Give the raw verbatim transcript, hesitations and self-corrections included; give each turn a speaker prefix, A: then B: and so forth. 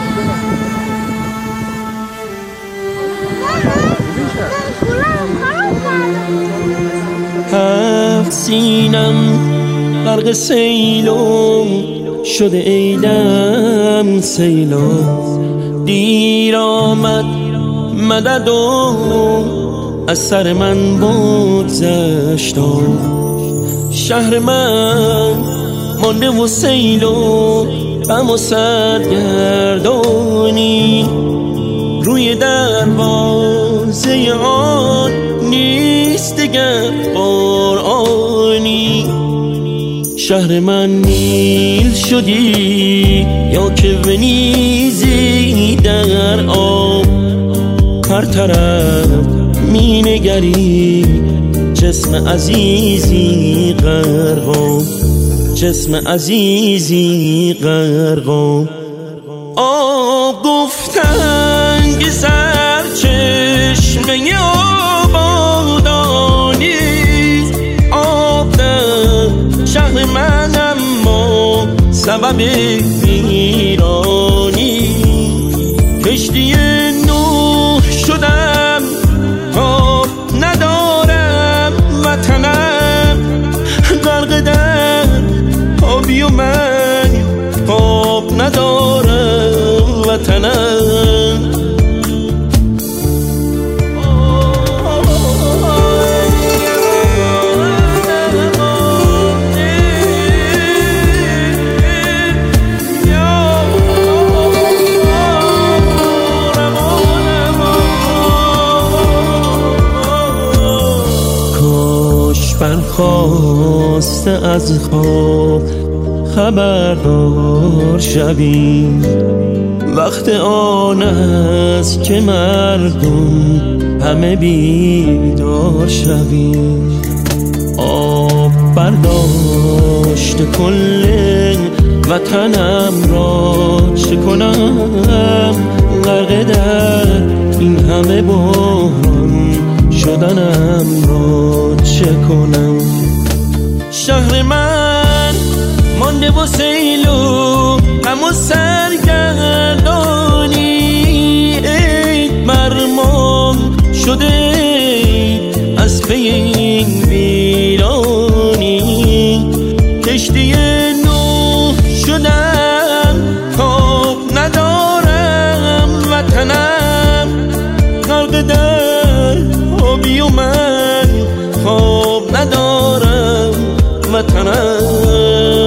A: هفت سینم غرق سیلم شده ایدم سیلم، دیر آمد مدد و از سر من بگذشتم. شهر من مانده و سیل و غم و سرگردانی، روی دروازه آن نیست دگر قرآنی. شهر من نیل شدی یا که ونیزی در آب، هر طرف می نگری جسم عزیزی غرقم، جسم عزیزی غرقم. آب گفتنگ سر چشمه آبادانی، آب در شهر من اما سبب ویرانی. کشتی نوح شدم آب ندارم، وطنم غرق در آبی و من آب ندارم، وطنم. برخاسته از خواب خبردار شویم، وقت آن است که مردم همه بیدار شویم. آب برداشت کل وطنم را چه کنم، غرق در این همه بحران شدنم را چه کنم. شهر من مانده و سیل و غم و سرگردانی، عید مرمام شده از پی این ویرانی. کشتی نوح شدم آب ندارم، وطنم غرق در آبی و من خواب ندارم، وطنم.